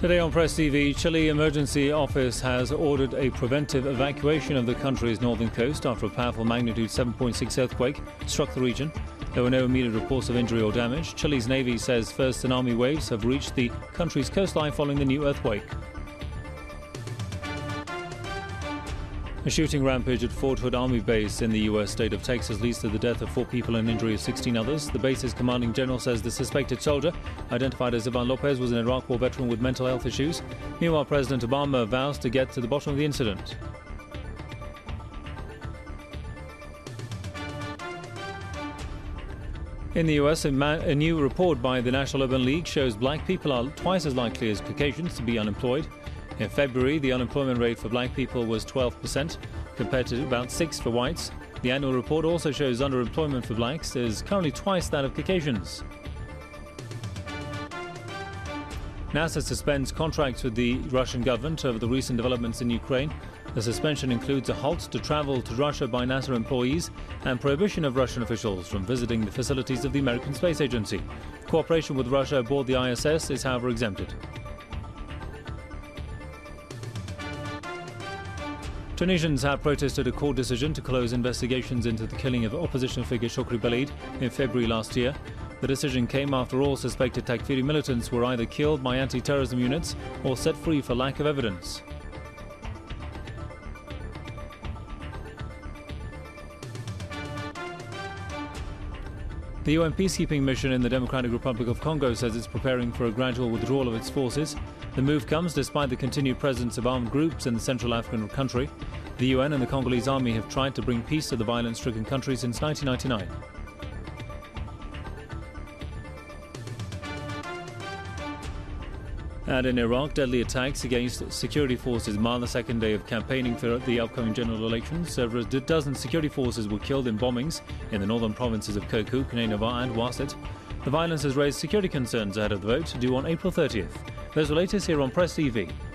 Today on Press TV, Chile Emergency Office has ordered a preventive evacuation of the country's northern coast after a powerful magnitude 7.6 earthquake struck the region. There were no immediate reports of injury or damage. Chile's Navy says first tsunami waves have reached the country's coastline following the new earthquake. A shooting rampage at Fort Hood Army Base in the U.S. state of Texas leads to the death of 4 people and injury of 16 others. The base's commanding general says the suspected soldier, identified as Ivan Lopez, was an Iraq War veteran with mental health issues. Meanwhile, President Obama vows to get to the bottom of the incident. In the U.S., a new report by the National Urban League shows black people are twice as likely as Caucasians to be unemployed. In February, the unemployment rate for black people was 12%, compared to about 6% for whites. The annual report also shows underemployment for blacks is currently twice that of Caucasians. NASA suspends contracts with the Russian government over the recent developments in Ukraine. The suspension includes a halt to travel to Russia by NASA employees and prohibition of Russian officials from visiting the facilities of the American Space Agency. Cooperation with Russia aboard the ISS is, however, exempted. Tunisians have protested a court decision to close investigations into the killing of opposition figure Chokri Belaid in February last year. The decision came after all suspected Takfiri militants were either killed by anti-terrorism units or set free for lack of evidence. The UN peacekeeping mission in the Democratic Republic of Congo says it's preparing for a gradual withdrawal of its forces. The move comes despite the continued presence of armed groups in the Central African country. The UN and the Congolese army have tried to bring peace to the violence-stricken country since 1999. And in Iraq, deadly attacks against security forces mar the second day of campaigning for the upcoming general elections. Over a dozen security forces were killed in bombings in the northern provinces of Kirkuk, Nineveh and Wasit. The violence has raised security concerns ahead of the vote due on April 30th. Those are latest here on Press TV.